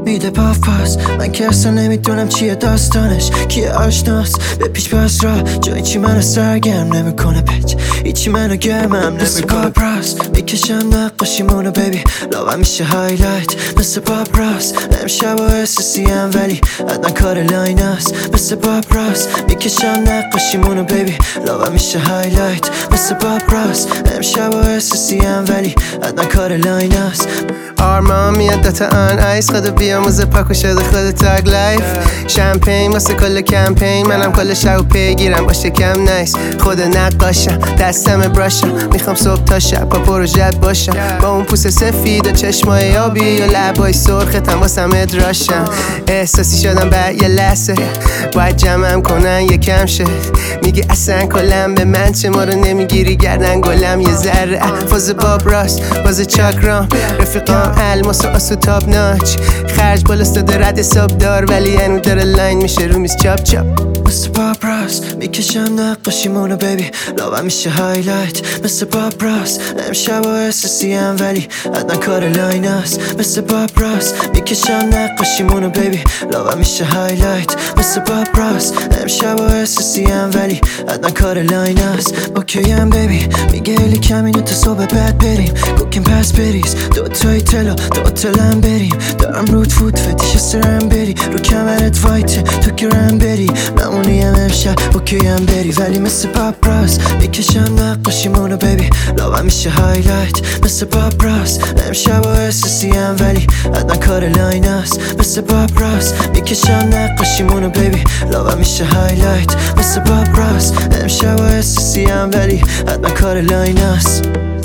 میده پاس من که اصلا نمیدونم چیه داستانش، کیه آشناست به پیش پس را جایی چی منو سرگرم نمیکنه پچ هیچی منو گرمم مثل پاپراس میکشم نقاشیمونو بیبی لاغم میشه هایلایت مثل پاپراس امشب و احساسیم ولی حتما کار لاین است مثل پاپراس میکشم نقاشیمونو بیبی لاغم میشه هایلایت مثل پاپراس امشب و احساسیم ولی حتما کار لاین است آرمان میاد داتا آن آیس خدا بیاموزه پاکو شده خود تاگ لایف شمپین واسه کل کمپین منم کل شب و پیگیرم باشه کم نایس خود نقاشم دستم براشم میخوام صبح تا شب با پروژت باشم با اون پوست سفید و چشمای آبی و لبای سرختم واسم ادراشم احساسی شدم بعد یه لحظه باید جمعم کنن یکم شد میگی اصلا کلم به من چه ما رو نمیگیری گردن گلم یه ذره فاز باب راست باز چاکرام رفیقام الماس و آسو تاب ناچ خرج بالاستاده رد حساب دار ولی انو داره لاین میشه رو میز چاپ چاپ مثل پاپراس میکشم نقاشیمونو بیبی لاغم میشه هایلایت مثل پاپراس امشب و احساسیم ولی حتما کار لاین است مثل پاپراس میکشم نقاشیمونو بیبی لاغم میشه هایلایت مثل پاپراس امشب و احساسیم ولی حتما کار لاین است اوکیم بیبی میگه الی کمینو تا صبح بعد بریم کوکیم پس بریز دوتای تلو دوتالم بریم دارم رود فود فتیش سرم بری رو کمرت وایته تو گرم بری ممونیم امشب اوکیم بری ولی مثل پاپراس میکشم نقاشیمونو بیبی لاغم میشه هایلایت مثل پاپراس امشب و احساسیم ولی حتما کار لاین است مثل پاپراس میکشم نقاشیمونو بیبی لاغم میشه هایلایت مثل پاپراس امشب و احساسیم ولی حتما کار لاین است